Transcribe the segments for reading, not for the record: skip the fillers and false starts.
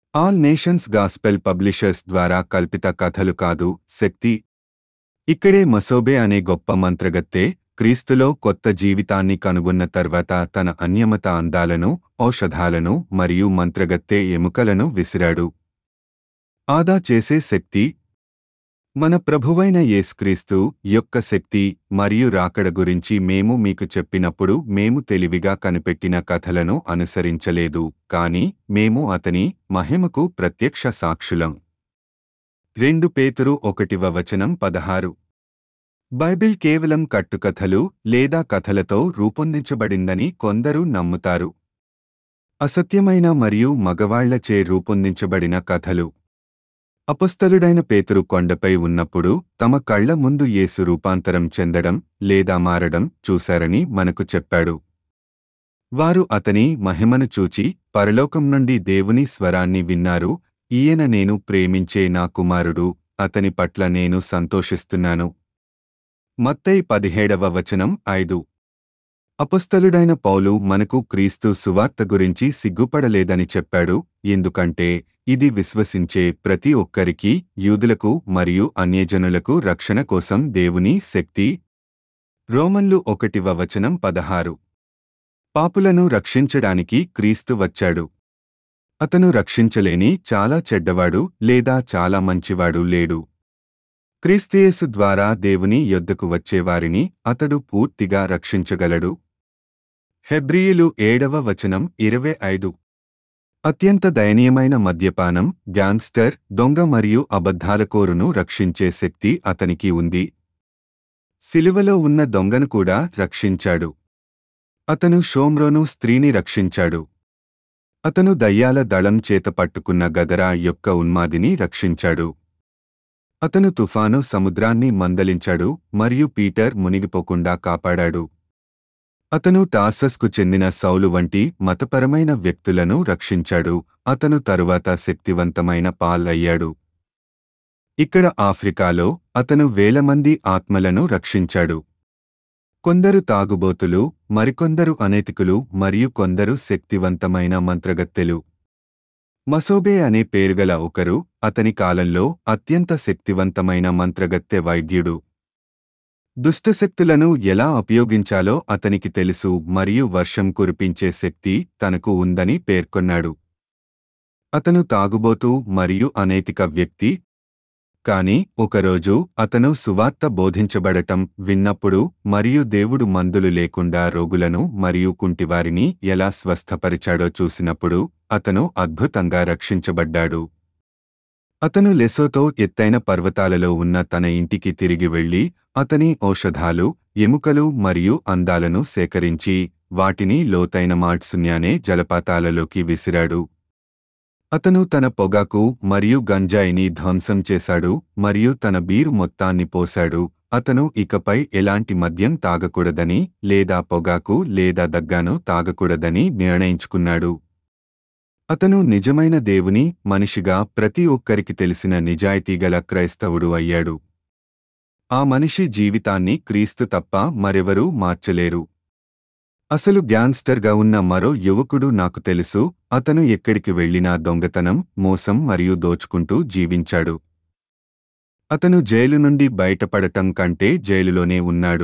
All nations gospel publishers ద్వారా కల్పిత కథలు కాదు, శక్తి. ఇక్కడే మసోబే అనే గొప్ప మంత్రగత్తె క్రీస్తులో కొత్త జీవితాన్ని కనుగొన్న తర్వాత తన అన్యమత అందాలను, ఔషధాలను మరియు మంత్రగత్తె ఎముకలను విసిరాడు. ఆదా చేసే శక్తి. మన ప్రభువైన యేసుక్రీస్తు యొక్క శక్తి మరియు రాకడ గురించి మేము మీకు చెప్పినప్పుడు మేము తెలివిగా కనిపెట్టిన కథలను అనుసరించలేదు, కాని మేము అతని మహిమకు ప్రత్యక్ష సాక్షులం. 2 పేతురు 1:16. బైబిల్ కేవలం కట్టుకథలు లేదా కథలతో రూపొందించబడిందని కొందరు నమ్ముతారు. అసత్యమైన మరియు మగవాళ్లచే రూపొందించబడిన కథలు. అపొస్తలుడైన పేతురు కొండపై ఉన్నప్పుడు తమ కళ్ల ముందు యేసు రూపాంతరం చెందడం లేదా మారడం చూశారని మనకు చెప్పాడు. వారు అతని మహిమను చూచి పరలోకం నుండి దేవుని స్వరాన్ని విన్నారు, ఈయన నేను ప్రేమించే నా కుమారుడు, అతని పట్ల నేను సంతోషిస్తున్నాను. మత్తయి 17:5. అపొస్తలుడైన పౌలు మనకు క్రీస్తు సువార్త గురించి సిగ్గుపడలేదని చెప్పాడు, ఎందుకంటే ఇది విశ్వసించే ప్రతి ఒక్కరికీ, యూదులకు మరియు అన్యజనులకు రక్షణ కోసం దేవుని శక్తి. రోమన్లు 1:16. పాపులను రక్షించడానికి క్రీస్తు వచ్చాడు. అతను రక్షించలేని చాలా చెడ్డవాడు లేదా చాలా మంచివాడు లేడు. క్రీస్తుయేసు ద్వారా దేవుని యొద్దకు వచ్చేవారిని అతడు పూర్తిగా రక్షించగలడు. హెబ్రీయులు 7:25. అత్యంత దయనీయమైన మద్యపానం, గ్యాంగ్స్టర్, దొంగ మరియు అబద్ధాలకోరును రక్షించే శక్తి అతనికి ఉంది. సిలువలో ఉన్న దొంగను కూడా రక్షించాడు. అతను షోమ్రోను స్త్రీని రక్షించాడు. అతను దయ్యాల దళం చేత పట్టుకున్న గదరా యొక్క ఉన్మాదిని రక్షించాడు. అతను తుఫాను సముద్రాన్ని మందలించాడు మరియు పీటర్ మునిగిపోకుండా కాపాడాడు. అతను టార్సస్కు చెందిన సౌలు వంటి మతపరమైన వ్యక్తులను రక్షించాడు. అతను తరువాత శక్తివంతమైన పాల్ అయ్యాడు. ఇక్కడ ఆఫ్రికాలో అతను వేలమంది ఆత్మలను రక్షించాడు. కొందరు తాగుబోతులు, మరికొందరు అనైతికులు మరియు కొందరు శక్తివంతమైన మంత్రగత్తెలు. మసోబే అనే పేరుగల ఒకరు అతని కాలంలో అత్యంత శక్తివంతమైన మంత్రగత్తె వైద్యుడు. దుష్టశక్తులను ఎలా ఉపయోగించాలో అతనికి తెలుసు మరియు వర్షం కురిపించే శక్తి తనకు ఉందని పేర్కొన్నాడు. అతను తాగుబోతు మరియు అనైతిక వ్యక్తి. కాని ఒకరోజు అతను సువార్త బోధించబడటం విన్నప్పుడు మరియు దేవుడు మందులు లేకుండా రోగులను మరియు కుంటివారిని ఎలా స్వస్థపరిచాడో చూసినప్పుడు అతను అద్భుతంగా రక్షించబడ్డాడు. అతను లెసోతో ఎత్తైన పర్వతాలలో ఉన్న తన ఇంటికి తిరిగి వెళ్లి అతని ఔషధాలు, ఎముకలు మరియు అందాలను సేకరించి వాటిని లోతైన మాట్సున్యానే జలపాతాలలోకి విసిరాడు. అతను తన పొగాకు మరియు గంజాయిని ధ్వంసం చేశాడు మరియు తన బీరు మొత్తాన్ని పోశాడు. అతను ఇకపై ఎలాంటి మద్యం తాగకూడదని లేదా పొగాకు లేదా దగ్గాను తాగకూడదని నిర్ణయించుకున్నాడు. అతను నిజమైన దేవుని మనిషిగా ప్రతి ఒక్కరికి తెలిసిన నిజాయితీగల క్రైస్తవుడు అయ్యాడు. ఆ మనిషి జీవితాన్ని క్రీస్తు తప్ప మరెవరూ మార్చలేరు. అసలు గ్యాంగ్స్టర్గా ఉన్న మరో యువకుడు నాకు తెలుసు. అతను ఎక్కడికి వెళ్లినా దొంగతనం, మోసం మరియు దోచుకుంటూ జీవించాడు. అతను జైలు నుండి బయటపడటం కంటే జైలులోనే ఉన్నాడు.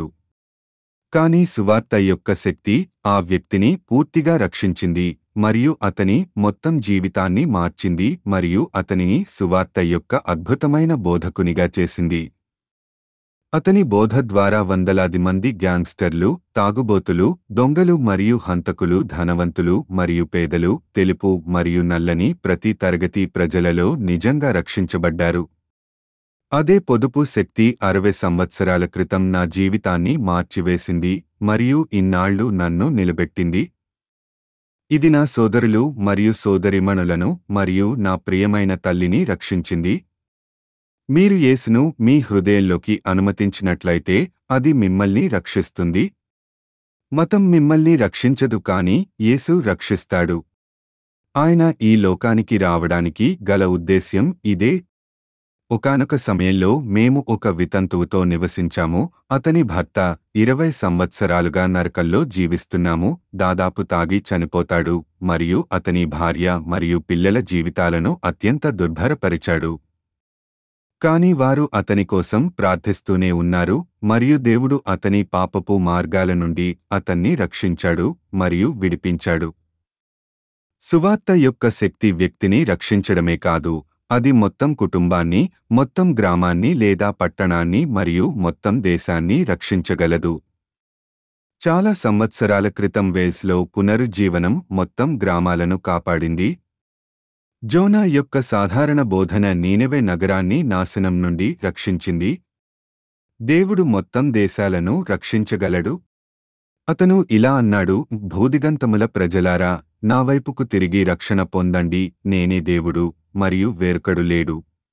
కానీ సువార్త యొక్క శక్తి ఆ వ్యక్తిని పూర్తిగా రక్షించింది మరియు అతని మొత్తం జీవితాన్ని మార్చింది మరియు అతనిని సువార్త యొక్క అద్భుతమైన బోధకునిగా చేసింది. అతని బోధ ద్వారా వందలాది మంది గ్యాంగ్స్టర్లు, తాగుబోతులు, దొంగలు మరియు హంతకులు, ధనవంతులు మరియు పేదలు, తెలుపు మరియు నల్లని ప్రతి తరగతి ప్రజలలో నిజంగా రక్షించబడ్డారు. అదే పొదుపు శక్తి 60 సంవత్సరాల క్రితం నా జీవితాన్ని మార్చివేసింది మరియు ఇన్నాళ్లు నన్ను నిలబెట్టింది. ఇది నా సోదరులు మరియు సోదరీమణులను మరియు నా ప్రియమైన తల్లిని రక్షించింది. మీరు యేసును మీ హృదయంలోకి అనుమతించినట్లయితే అది మిమ్మల్ని రక్షిస్తుంది. మతం మిమ్మల్ని రక్షించదు, కాని యేసు రక్షిస్తాడు. ఆయన ఈ లోకానికి రావడానికి గల ఉద్దేశ్యం ఇదే. ఒకానొక సమయంలో మేము ఒక వితంతువుతో నివసించాము. అతని భర్త 20 సంవత్సరాలుగా నరకల్లో జీవిస్తున్నాము. దాదాపు తాగి చనిపోతాడు మరియు అతని భార్య మరియు పిల్లల జీవితాలను అత్యంత దుర్భరపరిచాడు. కాని వారు అతని కోసం ప్రార్థిస్తూనే ఉన్నారు మరియు దేవుడు అతని పాపపు మార్గాల నుండి అతన్ని రక్షించాడు మరియు విడిపించాడు. సువార్త యొక్క శక్తి వ్యక్తిని రక్షించడమే కాదు, అది మొత్తం కుటుంబాన్ని, మొత్తం గ్రామాన్ని లేదా పట్టణాన్ని మరియు మొత్తం దేశాన్ని రక్షించగలదు. చాలా సంవత్సరాల క్రితం వేల్స్లో పునరుజ్జీవనం మొత్తం గ్రామాలను కాపాడింది. జోనా యొక్క సాధారణ బోధన నీనెవె నగరాన్ని నాశనం నుండి రక్షించింది. దేవుడు మొత్తం దేశాలను రక్షించగలడు. అతను ఇలా అన్నాడు, భూదిగంతముల ప్రజలారా, నా వైపుకు తిరిగి రక్షణ పొందండి, నేనే దేవుడు మరియు వేరొకడు లేడు.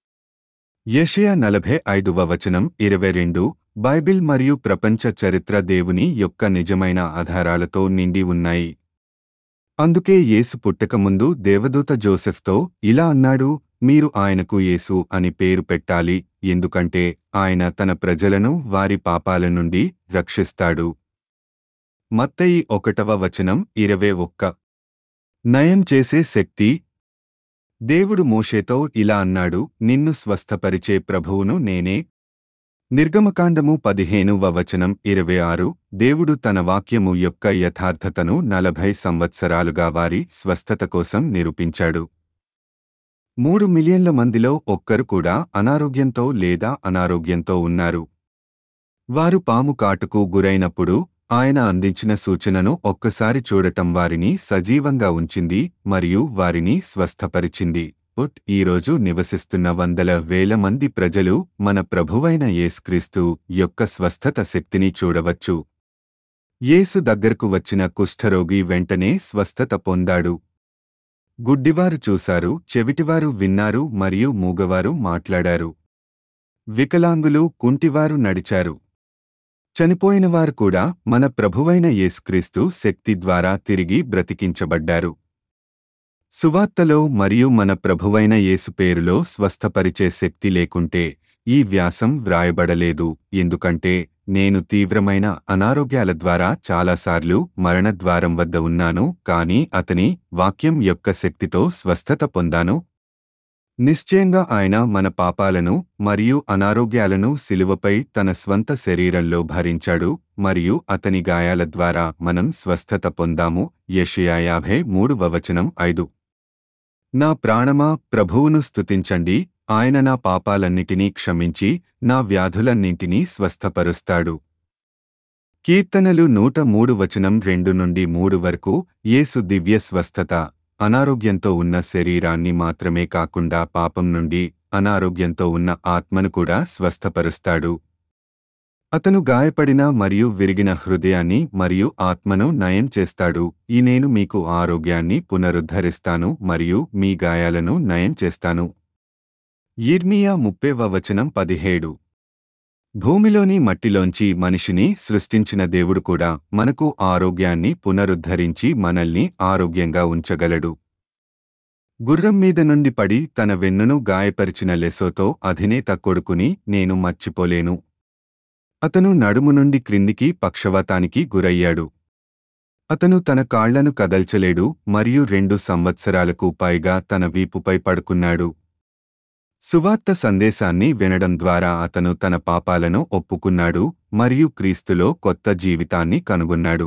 యెషయా 45వ వచనం 22. బైబిల్ మరియు ప్రపంచ చరిత్ర దేవుని యొక్క నిజమైన ఆధారాలతో నిండి ఉన్నాయి. అందుకే యేసు పుట్టకముందు దేవదూత జోసెఫ్తో ఇలా అన్నాడు, మీరు ఆయనకు యేసు అని పేరు పెట్టాలి, ఎందుకంటే ఆయన తన ప్రజలను వారి పాపాల నుండి రక్షిస్తాడు. మత్తయి 1వ వచనం 21. నయం చేసే శక్తి. దేవుడు మోషేతో ఇలా అన్నాడు, నిన్ను స్వస్థపరిచే ప్రభువును నేనే. నిర్గమకాండము 15వ వచనం 26. దేవుడు తన వాక్యము యొక్క యథార్థతను 40 సంవత్సరాలుగా వారి స్వస్థత కోసం నిరూపించాడు. 3 మిలియన్ల మందిలో ఒక్కరు కూడా అనారోగ్యంతో లేదా అనారోగ్యంతో ఉన్నారు. వారు పాము కాటుకు గురైనప్పుడు ఆయన అందించిన సూచనను ఒక్కసారి చూడటం వారిని సజీవంగా ఉంచింది మరియు వారిని స్వస్థపరిచింది. ఈరోజు నివసిస్తున్న వందల వేల మంది ప్రజలు మన ప్రభువైన యేసుక్రీస్తు యొక్క స్వస్థత శక్తిని చూడవచ్చు. యేసు దగ్గరకు వచ్చిన కుష్ఠరోగి వెంటనే స్వస్థత పొందాడు. గుడ్డివారు చూశారు, చెవిటివారు విన్నారు మరియు మూగవారు మాట్లాడారు. వికలాంగులు, కుంటివారు నడిచారు. చనిపోయినవారు కూడా మన ప్రభువైన యేసుక్రీస్తు శక్తి ద్వారా తిరిగి బ్రతికించబడ్డారు. సువార్తలో మరియు మన ప్రభువైన యేసు పేరులో స్వస్థపరిచే శక్తి లేకుంటే ఈ వ్యాసం వ్రాయబడలేదు. ఎందుకంటే నేను తీవ్రమైన అనారోగ్యాల ద్వారా చాలాసార్లు మరణద్వారం వద్ద ఉన్నాను, కానీ అతని వాక్యం యొక్క శక్తితో స్వస్థత పొందాను. నిశ్చయంగా ఆయన మన పాపాలను మరియు అనారోగ్యాలను శిలువపై తన స్వంత శరీరంలో భరించాడు మరియు అతని గాయాల ద్వారా మనం స్వస్థత పొందాము. యెషయా 53వ వచనం 5. నా ప్రాణమా, ప్రభువును స్తుతించండి, ఆయన నా పాపాలన్నిటినీ క్షమించి నా వ్యాధులన్నింటినీ స్వస్థపరుస్తాడు. కీర్తనలు 103 వచనం 2 నుండి 3 వరకు. యేసు దివ్య స్వస్థత అనారోగ్యంతో ఉన్న శరీరాన్ని మాత్రమే కాకుండా పాపం నుండి అనారోగ్యంతో ఉన్న ఆత్మను కూడా స్వస్థపరుస్తాడు. అతను గాయపడిన మరియు విరిగిన హృదయాన్ని మరియు ఆత్మను నయం చేస్తాడు. ఈ నేను మీకు ఆరోగ్యాన్ని పునరుద్ధరిస్తాను మరియు మీ గాయాలను నయం చేస్తాను. యిర్మీయా 30వ వచనం 17. భూమిలోని మట్టిలోంచి మనిషిని సృష్టించిన దేవుడు కూడా మనకు ఆరోగ్యాన్ని పునరుద్ధరించి మనల్ని ఆరోగ్యంగా ఉంచగలడు. గుర్రం మీద నుండి పడి తన వెన్నును గాయపరిచిన లెసోతో అధినేత కొడుకుని నేను మర్చిపోలేను. అతను నడుము నుండి క్రిందికి పక్షవాతానికి గురయ్యాడు. అతను తన కాళ్లను కదల్చలేడు మరియు 2 సంవత్సరాలకు పైగా తన వీపుపై పడుకున్నాడు. సువార్త సందేశాన్ని వినడం ద్వారా అతను తన పాపాలను ఒప్పుకున్నాడు మరియు క్రీస్తులో కొత్త జీవితాన్ని కనుగొన్నాడు.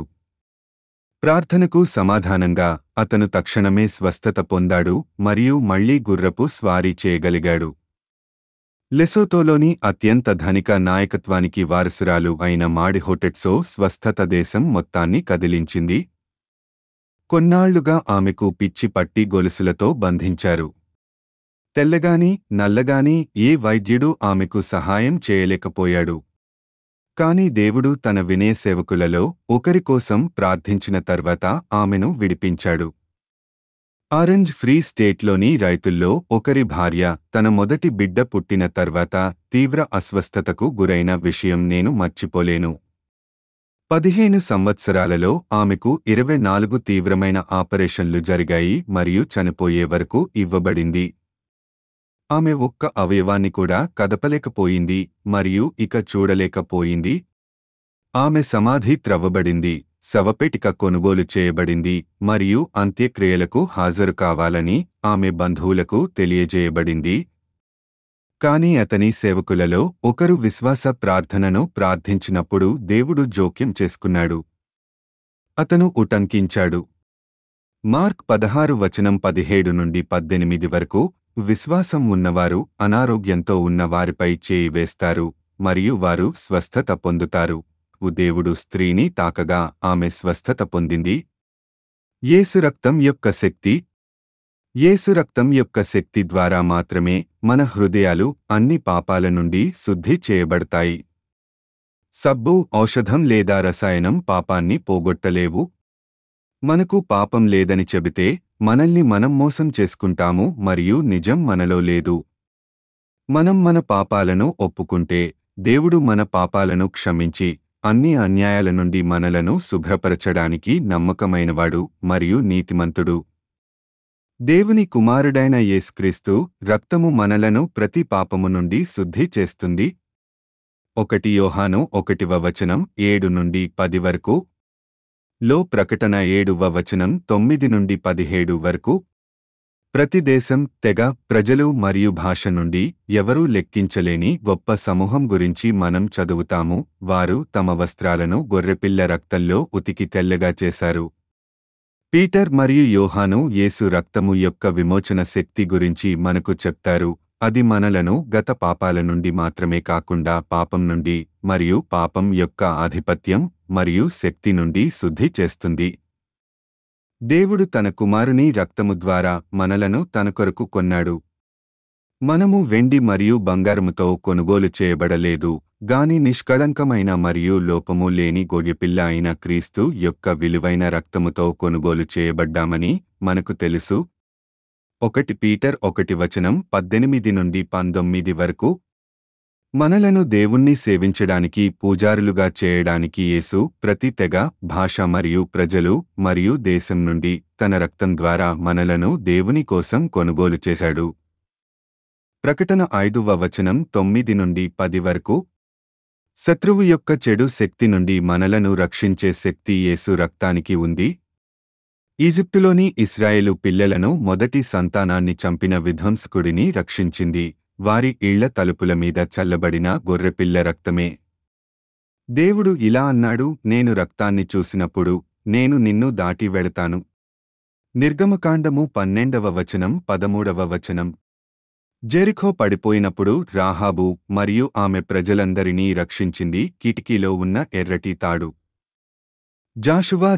ప్రార్థనకు సమాధానంగా అతను తక్షణమే స్వస్థత పొందాడు మరియు మళ్లీ గుర్రపు స్వారీ చేయగలిగాడు. లెసోతోలోని అత్యంత ధనిక నాయకత్వానికి వారసురాలు అయిన మాడిహోటెట్సో స్వస్థత దేశం మొత్తాన్ని కదిలించింది. కొన్నాళ్లుగా ఆమెకు పిచ్చి పట్టి గొలుసులతో బంధించారు. తెల్లగాని నల్లగాని ఏ వైద్యుడూ ఆమెకు సహాయం చేయలేకపోయాడు. కాని దేవుడు తన వినయ సేవకులలో ఒకరి కోసం ప్రార్థించిన తర్వాత ఆమెను విడిపించాడు. ఆరెంజ్ ఫ్రీ స్టేట్లోని రైతుల్లో ఒకరి భార్య తన మొదటి బిడ్డ పుట్టిన తర్వాత తీవ్ర అస్వస్థతకు గురైన విషయం నేను మర్చిపోలేను. 15 సంవత్సరాలలో ఆమెకు 24 తీవ్రమైన ఆపరేషన్లు జరిగాయి మరియు చనిపోయే వరకు ఇవ్వబడింది. ఆమె ఒక్క అవయవాన్ని కూడా కదపలేకపోయింది మరియు ఇక చూడలేకపోయింది. ఆమె సమాధి త్రవ్వబడింది, శవపేటిక కొనుగోలు చేయబడింది మరియు అంత్యక్రియలకు హాజరు కావాలని ఆమె బంధువులకు తెలియజేయబడింది. కాని అతని సేవకులలో ఒకరు విశ్వాస ప్రార్థనను ప్రార్థించినప్పుడు దేవుడు జోక్యం చేసుకున్నాడు. అతను ఉటంకించాడు. మార్క్ 16:17-18 వరకు విశ్వాసం ఉన్నవారు అనారోగ్యంతో ఉన్న వారిపై చేయి వేస్తారు మరియు వారు స్వస్థత పొందుతారు. దేవుడు స్త్రీని తాకగా ఆమె స్వస్థత పొందింది. యేసు రక్తం యొక్క శక్తి. యేసు రక్తం యొక్క శక్తి ద్వారా మాత్రమే మన హృదయాలు అన్ని పాపాల నుండి శుద్ధి చేయబడతాయి. సబ్బు, ఔషధం లేదా రసాయనం పాపాన్ని పోగొట్టలేవు. మనకు పాపం లేదని చెబితే మనల్ని మనం మోసం చేసుకుంటాము మరియు నిజం మనలో లేదు. మనం మన పాపాలను ఒప్పుకుంటే దేవుడు మన పాపాలను క్షమించి అన్ని అన్యాయాల నుండి మనలను శుభ్రపరచడానికి నమ్మకమైనవాడు మరియు నీతిమంతుడు. దేవుని కుమారుడైన యేసుక్రీస్తు రక్తము మనలను ప్రతి పాపము నుండి శుద్ధి చేస్తుంది. 1 యోహాను 1:7-10 వరకు, లో ప్రకటన 7:9-17 వరకు. ప్రతి దేశం, తెగ, ప్రజలు మరియు భాష నుండి ఎవరూ లెక్కించలేని గొప్ప సమూహం గురించి మనం చదువుతాము. వారు తమ వస్త్రాలను గొర్రెపిల్ల రక్తంలో ఉతికి తెల్లగా చేశారు. పీటర్ మరియు యోహాను యేసు రక్తము యొక్క విమోచన శక్తి గురించి మనకు చెప్తారు. అది మనలను గత పాపాల నుండి మాత్రమే కాకుండా పాపం నుండి మరియు పాపం యొక్క ఆధిపత్యం మరియు శక్తి నుండి శుద్ధి చేస్తుంది. దేవుడు తన కుమారుని రక్తము ద్వారా మనలను తన కొరకు కొన్నాడు. మనము వెండి మరియు బంగారముతో కొనుగోలు చేయబడలేదు గాని నిష్కళంకమైన మరియు లోపము లేని గొర్రెపిల్ల అయిన క్రీస్తు యొక్క విలువైన రక్తముతో కొనుగోలు చేయబడ్డామని మనకు తెలుసు. 1 పీటర్ 1:18-19 వరకు. మనలను దేవుణ్ణి సేవించడానికి పూజారులుగా చేయడానికి యేసు ప్రతి తెగ, భాష మరియు ప్రజలు మరియు దేశం నుండి తన రక్తం ద్వారా మనలను దేవుని కోసం కొనుగోలు చేశాడు. ప్రకటన 5:9-10 వరకు. శత్రువు యొక్క చెడు శక్తి నుండి మనలను రక్షించే శక్తి యేసు రక్తానికి ఉంది. ఈజిప్టులోని ఇశ్రాయేలు పిల్లలను మొదటి సంతానాన్ని చంపిన విధ్వంసకుడిని రక్షించింది వారి ఇళ్ల తలుపుల మీద చల్లబడిన గొర్రెపిల్ల రక్తమే. దేవుడు ఇలా అన్నాడు, నేను రక్తాన్ని చూసినప్పుడు నేను నిన్ను దాటి వెళతాను. నిర్గమకాండము 12:13. జెరికో పడిపోయినప్పుడు రాహాబు మరియు ఆమె ప్రజలందరినీ రక్షించింది కిటికీలో ఉన్న ఎర్రటి తాడు. జాషువా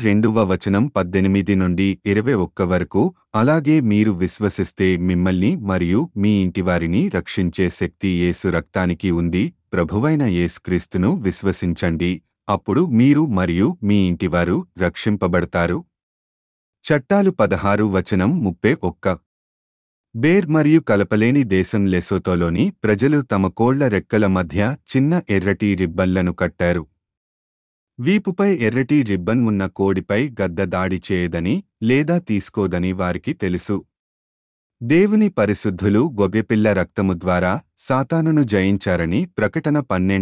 2:18-21 వరకు. అలాగే మీరు విశ్వసిస్తే మిమ్మల్ని మరియు మీ ఇంటివారిని రక్షించే శక్తి యేసు రక్తానికి ఉంది. ప్రభువైన యేసుక్రీస్తును విశ్వసించండి, అప్పుడు మీరు మరియు మీ ఇంటివారు రక్షింపబడతారు. చట్టాలు 16:31. బేర్ మరియు కలపలేని దేశం లెసోతోలోని ప్రజలు తమ కోళ్ల రెక్కల మధ్య చిన్న ఎర్రటి రిబ్బన్లను కట్టారు. వీపుపై ఎర్రటి రిబ్బన్ ఉన్న కోడిపై గద్ద దాడి చేయదని లేదా తీసుకోదని వారికి తెలుసు. దేవుని పరిశుద్ధులు గొర్రెపిల్ల రక్తము ద్వారా సాతానును జయించారని ప్రకటన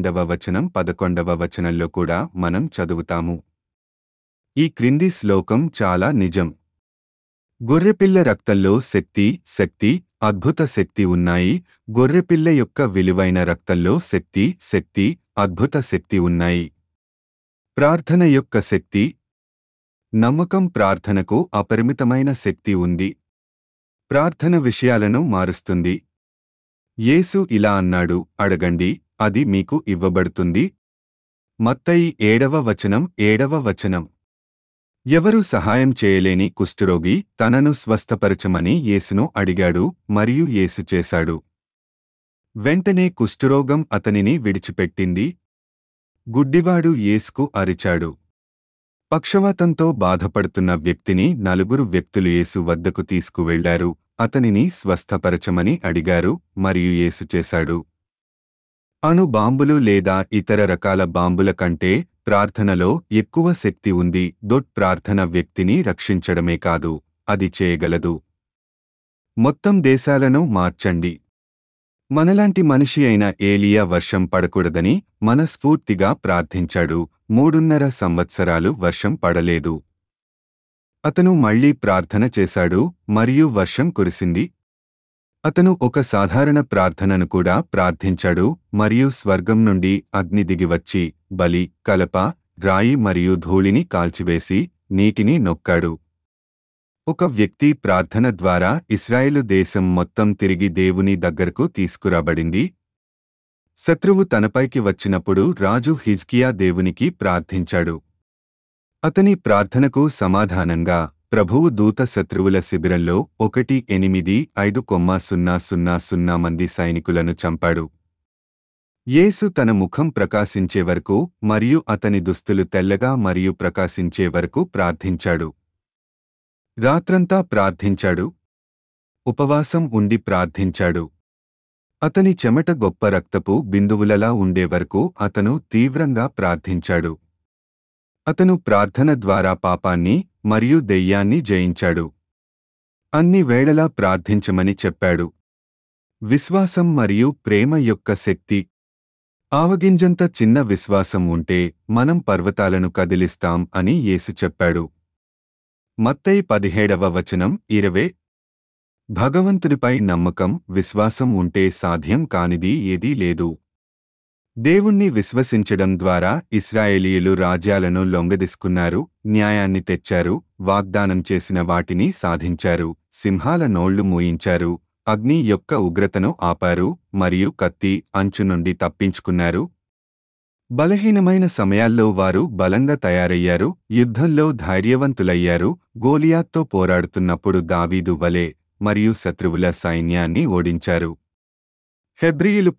12:11 కూడా మనం చదువుతాము. ఈ క్రింది శ్లోకం చాలా నిజం. గొర్రెపిల్ల రక్తంలో శక్తి, అద్భుత శక్తి ఉన్నాయి. గొర్రెపిల్ల యొక్క విలువైన రక్తంలో శక్తి, అద్భుత శక్తి ఉన్నాయి. ప్రార్థన యొక్క శక్తి. నమ్మకం. ప్రార్థనకు అపరిమితమైన శక్తి ఉంది. ప్రార్థన విషయాలను మారుస్తుంది. యేసు ఇలా అన్నాడు, అడగండి, అది మీకు ఇవ్వబడుతుంది. మత్తయి 7:7. ఎవరు సహాయం చేయలేని కుష్ఠరోగి తనను స్వస్థపరచమని యేసును అడిగాడు మరియు యేసు చేశాడు. వెంటనే కుష్ఠరోగం అతనిని విడిచిపెట్టింది. గుడ్డివాడు యేసుకు అరిచాడు. పక్షవాతంతో బాధపడుతున్న వ్యక్తిని 4 వ్యక్తులు యేసు వద్దకు తీసుకువెళ్లారు. అతనిని స్వస్థపరచమని అడిగారు మరియు యేసు చేశాడు. అణు బాంబులు లేదా ఇతర రకాల బాంబుల కంటే ప్రార్థనలో ఎక్కువ శక్తి ఉంది. ప్రార్థన వ్యక్తిని రక్షించడమే కాదు, అది చేయగలదు. మొత్తం దేశాలను మార్చండి. మనలాంటి మనిషి అయిన ఏలియా వర్షం పడకూడదని మనస్ఫూర్తిగా ప్రార్థించాడు. 3.5 సంవత్సరాలు వర్షం పడలేదు. అతను మళ్లీ ప్రార్థన చేశాడు మరియు వర్షం కురిసింది. అతను ఒక సాధారణ ప్రార్థనను కూడా ప్రార్థించాడు మరియు స్వర్గం నుండి అగ్ని దిగివచ్చి బలి, కలప, రాయి మరియు ధూళిని కాల్చివేసి నీటిని నొక్కాడు. ఒక వ్యక్తి ప్రార్థన ద్వారా ఇశ్రాయేలు దేశం మొత్తం తిరిగి దేవుని దగ్గరకు తీసుకురాబడింది. శత్రువు తనపైకి వచ్చినప్పుడు రాజు హిజ్కియా దేవునికి ప్రార్థించాడు. అతని ప్రార్థనకు సమాధానంగా ప్రభువు దూత శత్రువుల శిబిరంలో 1,8,5,000 మంది సైనికులను చంపాడు. యేసు తన ముఖం ప్రకాశించే వరకు మరియు అతని దుస్తులు తెల్లగా మరియు ప్రకాశించే వరకు ప్రార్థించాడు. రాత్రంతా ప్రార్థించాడు. ఉపవాసం ఉండి ప్రార్థించాడు. అతని చెమట గొప్ప రక్తపు బిందువులలా ఉండే వరకు అతను తీవ్రంగా ప్రార్థించాడు. అతను ప్రార్థన ద్వారా పాపాన్ని మరియు దెయ్యాన్ని జయించాడు. అన్ని వేళలా ప్రార్థించమని చెప్పాడు. విశ్వాసం మరియు ప్రేమ యొక్క శక్తి. ఆవగింజంత చిన్న విశ్వాసం ఉంటే మనం పర్వతాలను కదిలిస్తాం అని యేసు చెప్పాడు. మత్తయి 17:20. భగవంతునిపై నమ్మకం, విశ్వాసం ఉంటే సాధ్యం కానిది ఏదీ లేదు. దేవుణ్ణి విశ్వసించడం ద్వారా ఇశ్రాయేలీయులు రాజ్యాలను లొంగదీసుకున్నారు, న్యాయాన్ని తెచ్చారు, వాగ్దానం చేసిన వాటిని సాధించారు, సింహాల నోళ్లు మూయించారు, అగ్ని యొక్క ఉగ్రతను ఆపారు మరియు కత్తి అంచు నుండి తప్పించుకున్నారు. బలహీనమైన సమయాల్లో వారు బలంగా తయారయ్యారు, యుద్ధంలో ధైర్యవంతులయ్యారు, గోలియాత్తో పోరాడుతున్నప్పుడు దావీదు వలె మరియు శత్రువుల సైన్యాన్ని ఓడించారు. హెబ్రీయులు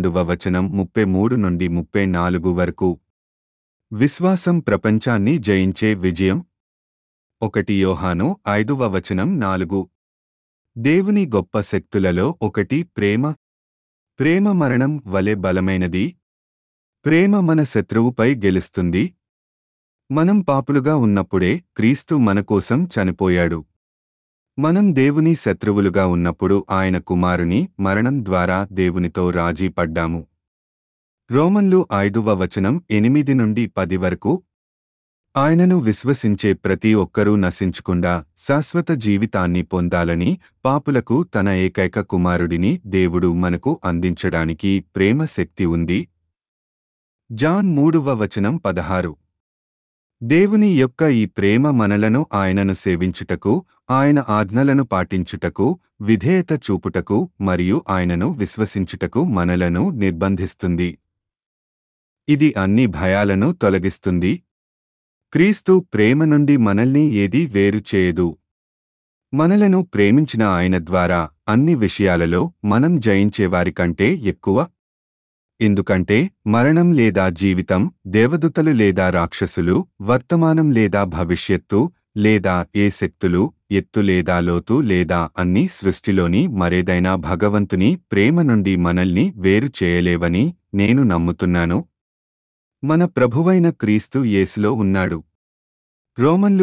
11:33-34 వరకు. విశ్వాసం ప్రపంచాన్ని జయించే విజయం. 1 యోహాను 5:4. దేవుని గొప్ప శక్తులలో ఒకటి ప్రేమ. ప్రేమ మరణం వలె బలమైనది. ప్రేమ మన శత్రువుపై గెలుస్తుంది. మనం పాపులుగా ఉన్నప్పుడే క్రీస్తు మన కోసం చనిపోయాడు. మనం దేవుని శత్రువులుగా ఉన్నప్పుడు ఆయన కుమారుని మరణం ద్వారా దేవునితో రాజీ పడ్డాము. రోమన్లు 5:8-10 వరకు. ఆయనను విశ్వసించే ప్రతి ఒక్కరూ నశించకుండా శాశ్వత జీవితాన్ని పొందాలని పాపులకు తన ఏకైక కుమారుడిని దేవుడు మనకు అందించడానికి ప్రేమ శక్తి ఉంది. జాన్ 3:16. దేవుని యొక్క ఈ ప్రేమ మనలను ఆయనను సేవించుటకు, ఆయన ఆజ్ఞలను పాటించుటకు, విధేయత చూపుటకు మరియు ఆయనను విశ్వసించుటకు మనలను నిర్బంధిస్తుంది. ఇది అన్ని భయాలను తొలగిస్తుంది. క్రీస్తు ప్రేమ నుండి మనల్ని ఏదీ వేరు చేయదు. మనలను ప్రేమించిన ఆయన ద్వారా అన్ని విషయాలలో మనం జయించేవారికంటే ఎక్కువ. ఎందుకంటే మరణం లేదా జీవితం, దేవదూతలు లేదా రాక్షసులు, వర్తమానం లేదా భవిష్యత్తు, లేదా ఏ శక్తులు, ఎత్తు లేదా లోతు లేదా అన్ని సృష్టిలోని మరేదైనా భగవంతుని ప్రేమ నుండి మనల్ని వేరు చేయలేవని నేను నమ్ముతున్నాను. మన ప్రభువైన క్రీస్తు యేసులో ఉన్నాడు. రోమన్లు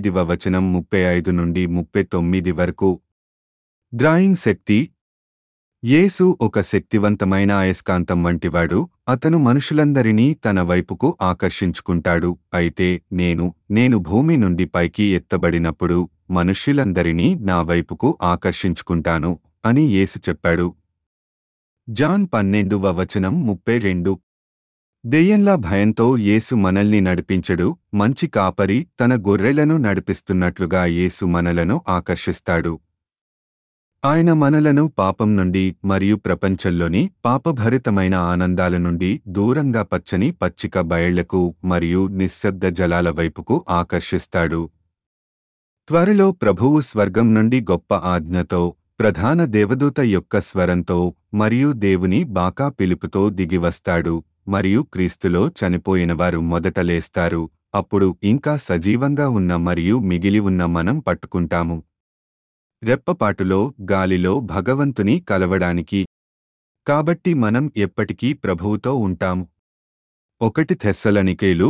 8:35-39 వరకు. డ్రాయింగ్ శక్తి. యేసు ఒక శక్తివంతమైన అయస్కాంతం వంటివాడు. అతను మనుషులందరినీ తన వైపుకు ఆకర్షించుకుంటాడు. అయితే నేను భూమి నుండి పైకి ఎత్తబడినప్పుడు మనుష్యులందరినీ నా వైపుకు ఆకర్షించుకుంటాను అని యేసు చెప్పాడు. జాన్ 12:32. దెయ్యంలా భయంతో యేసు మనల్ని నడిపించడు. మంచి కాపరి తన గొర్రెలను నడిపిస్తున్నట్లుగా యేసు మనలను ఆకర్షిస్తాడు. ఆయన మనలను పాపం నుండి మరియు ప్రపంచంలోని పాపభరితమైన ఆనందాల నుండి దూరంగా పచ్చని పచ్చిక బయళ్లకు మరియు నిశ్శబ్ద జలాల వైపుకు ఆకర్షిస్తాడు. త్వరలో ప్రభువు స్వర్గం నుండి గొప్ప ఆజ్ఞతో, ప్రధాన దేవదూత యొక్క స్వరంతో మరియు దేవుని బాకా పిలుపుతో దిగివస్తాడు మరియు క్రీస్తులో చనిపోయినవారు మొదట లేస్తారు. అప్పుడు ఇంకా సజీవంగా ఉన్న మరియు మిగిలి ఉన్న మనం పట్టుకుంటాము. రెప్పపాటులో గాలిలో భగవంతుని కలవడానికి. కాబట్టి మనం ఎప్పటికీ ప్రభువుతో ఉంటాము. 1 థెస్సలనికేయులు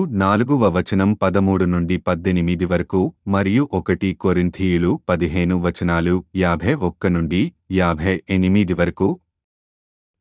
4:13-18 వరకు మరియు 1 కొరింథీయులు 15:51-58 వరకు.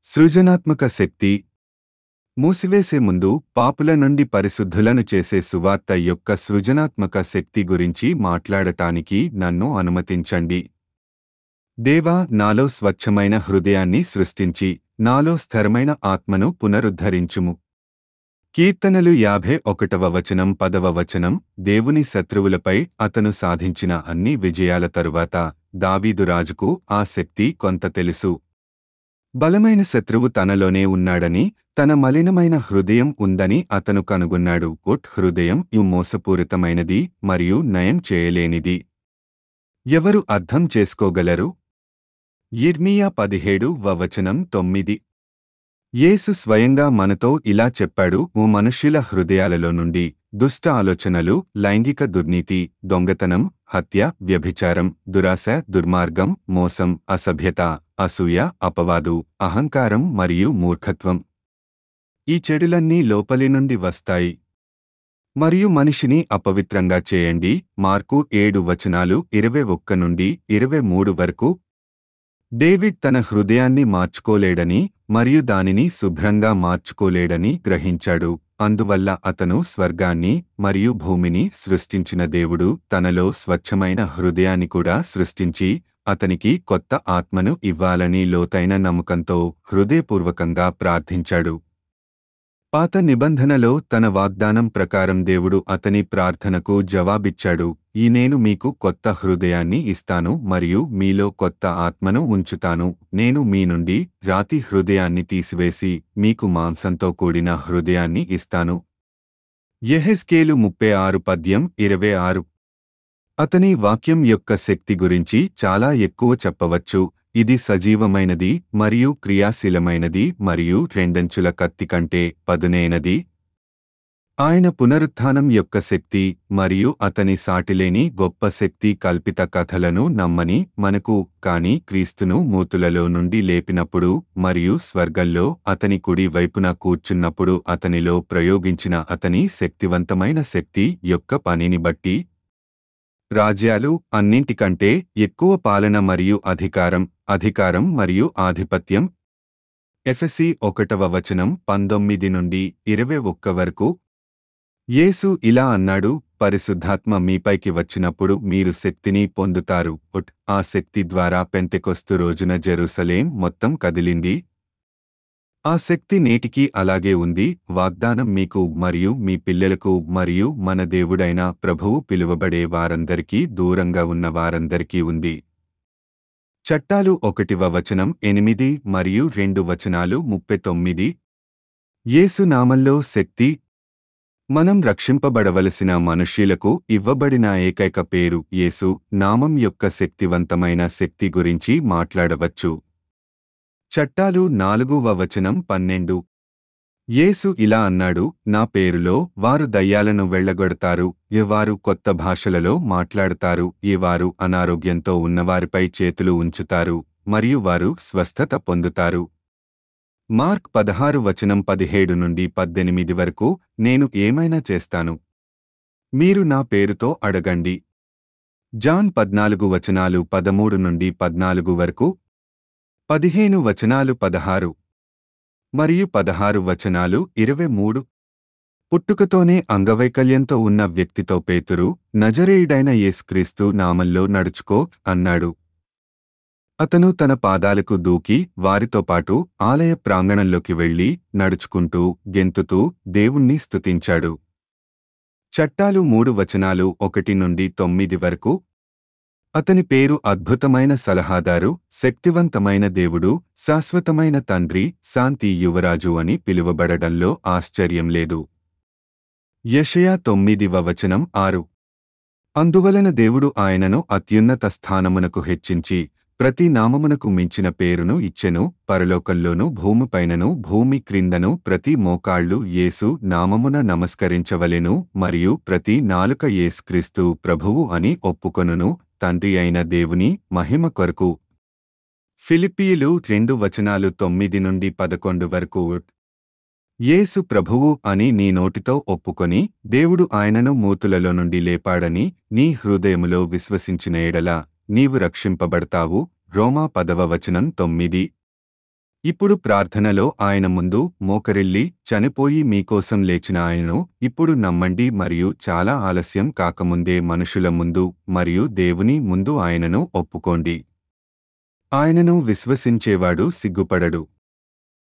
సృజనాత్మక శక్తి. మూసివేసే ముందు పాపుల నుండి పరిశుద్ధులను చేసే సువార్త యొక్క సృజనాత్మక శక్తి గురించి మాట్లాడటానికి నన్ను అనుమతించండి. దేవా, నాలో స్వచ్ఛమైన హృదయాన్ని సృష్టించి నాలో స్థిరమైన ఆత్మను పునరుద్ధరించుము. కీర్తనలు 51వ వచనం 10వ వచనం. దేవుని శత్రువులపై అతను సాధించిన అన్ని విజయాల తరువాత దావీదు రాజుకు ఆ శక్తి కొంత తెలుసు. బలమైన శత్రువు తనలోనే ఉన్నాడని, తన మలినమైన హృదయం ఉందని అతను కనుగొన్నాడు. హృదయం మోసపూరితమైనది మరియు నయం చేయలేనిది. ఎవరు అర్థం చేసుకోగలరు? యిర్మీయా 17వ వచనం 9. యేసు స్వయంగా మనతో ఇలా చెప్పాడు: మనుష్యుల హృదయాలలో నుండి దుష్ట ఆలోచనలు, లైంగిక దుర్నీతి, దొంగతనం, హత్య, వ్యభిచారం, దురాశ, దుర్మార్గం, మోసం, అసభ్యత, అసూయ, అపవాదు, అహంకారం మరియు మూర్ఖత్వం. ఈ చెడులన్నీ లోపలి నుండి వస్తాయి మరియు మనిషిని అపవిత్రంగా చేయండి. మార్కు 7 వచనాలు 21 నుండి 23 వరకు. డేవిడ్ తన హృదయాన్ని మార్చుకోలేడని మరియు దానిని శుభ్రంగా మార్చుకోలేడని గ్రహించాడు. అందువల్ల అతను స్వర్గాన్ని మరియు భూమిని సృష్టించిన దేవుడు తనలో స్వచ్ఛమైన హృదయాన్ని కూడా సృష్టించి అతనికి కొత్త ఆత్మను ఇవ్వాలని లోతైన నమ్మకంతో హృదయపూర్వకంగా ప్రార్థించాడు. పాత నిబంధనలో తన వాగ్దానం ప్రకారం దేవుడు అతని ప్రార్థనకు జవాబిచ్చాడు: నేను మీకు కొత్త హృదయాన్ని ఇస్తాను మరియు మీలో కొత్త ఆత్మను ఉంచుతాను. నేను మీ నుండి రాతి హృదయాన్ని తీసివేసి మీకు మాంసంతో కూడిన హృదయాన్ని ఇస్తాను. యెహెజ్కేలు 36:26. అతని వాక్యం యొక్క శక్తి గురించి చాలా ఎక్కువ చెప్పవచ్చు. ఇది సజీవమైనది మరియు క్రియాశీలమైనది మరియు రెండంచుల కత్తి కంటే పదునైనది. ఆయన పునరుత్థానం యొక్క శక్తి మరియు అతని సాటిలేని గొప్ప శక్తి కల్పిత కథలను నమ్మని మనకు, కాని క్రీస్తును మూతులలో నుండి లేపినప్పుడు మరియు స్వర్గంలో అతని కుడి వైపున కూర్చున్నప్పుడు అతనిలో ప్రయోగించిన అతని శక్తివంతమైన శక్తి యొక్క పనిని బట్టి రాజ్యాలు, అన్నింటికంటే ఎక్కువ పాలన మరియు అధికారం మరియు ఆధిపత్యం. ఎఫెసీ 1వ వచనం 19 నుండి 21 వరకు. యేసు ఇలా అన్నాడు: పరిశుద్ధాత్మ మీపైకి వచ్చినప్పుడు మీరు శక్తిని పొందుతారు. ఆ శక్తి ద్వారా పెంతెకొస్తు రోజున జెరూసలేం మొత్తం కదిలింది. ఆ శక్తి నేటికీ అలాగే ఉంది. వాగ్దానం మీకు మరియు మీ పిల్లలకు మరియు మన దేవుడైన ప్రభువు పిలువబడే వారందరికీ దూరంగా ఉన్న వారందరికీ ఉంది. చట్టాలు 1వ వచనం 8 మరియు 2 వచనాలు 39. యేసు నామంలో శక్తి. మనం రక్షింపబడవలసిన మనుష్యులకు ఇవ్వబడిన ఏకైక పేరు యేసు నామం యొక్క శక్తివంతమైన శక్తి గురించి మాట్లాడవచ్చు. చట్టాలు 4వ వచనం 12. యేసు ఇలా అన్నాడు: నా పేరులో వారు దయ్యాలను వెళ్ళగొడతారు, వారు కొత్త భాషలలో మాట్లాడతారు, వారు అనారోగ్యంతో ఉన్నవారిపై చేతులు ఉంచుతారు మరియు వారు స్వస్థత పొందుతారు. మార్క్ 16 వచనం 17 నుండి 18 వరకు. నేను ఏమైనా చేస్తాను, మీరు నా పేరుతో అడగండి. జాన్ 14 వచనాలు 13 నుండి 14 వరకు. 15 వచనాలు 16 మరియు 16 వచనాలు 23. పుట్టుకతోనే అంగవైకల్యంతో ఉన్న వ్యక్తితో పేతురు, నజరేయుడైన యేసుక్రీస్తు నామంలో నడుచుకో అన్నాడు. అతను తన పాదాలకు దూకి వారితో పాటు ఆలయ ప్రాంగణంలోకి వెళ్లి నడుచుకుంటూ గెంతుతూ దేవుణ్ణి స్తుతించాడు. చట్టాలు 3 వచనాలు 1 నుండి 9 వరకు. అతని పేరు అద్భుతమైన సలహాదారు, శక్తివంతమైన దేవుడు, శాశ్వతమైన తండ్రి, శాంతి యువరాజు అని పిలువబడడంలో ఆశ్చర్యం లేదు. యెషయా 9వ వచనం 6. అందువలన దేవుడు ఆయనను అత్యున్నత స్థానమునకు హెచ్చించి ప్రతి నామమునకు మించిన పేరును ఇచ్చెను. పరలోకంలోనూ భూమిపైనను భూమి క్రిందను ప్రతి మోకాళ్ళు యేసు నామమున నమస్కరించవలెను మరియు ప్రతి నాలుక యేసుక్రీస్తు ప్రభువు అని ఒప్పుకొనును, తండ్రి అయిన దేవుని మహిమ కొరకు. ఫిలిప్పీయులు 2 వచనాలు 9 నుండి 11 వరకు. యేసు ప్రభువు అని నీ నోటితో ఒప్పుకొని దేవుడు ఆయనను మూతులలో నుండి లేపాడని నీ హృదయములో విశ్వసించిన ఎడల నీవు రక్షింపబడతావు. రోమా 10వ వచనం 9. ఇప్పుడు ప్రార్థనలో ఆయన ముందు మోకరిల్లి చనిపోయి మీకోసం లేచిన ఆయనను ఇప్పుడు నమ్మండి మరియు చాలా ఆలస్యం కాకముందే మనుషుల ముందు మరియు దేవుని ముందు ఆయనను ఒప్పుకోండి. ఆయనను విశ్వసించేవాడు సిగ్గుపడడు.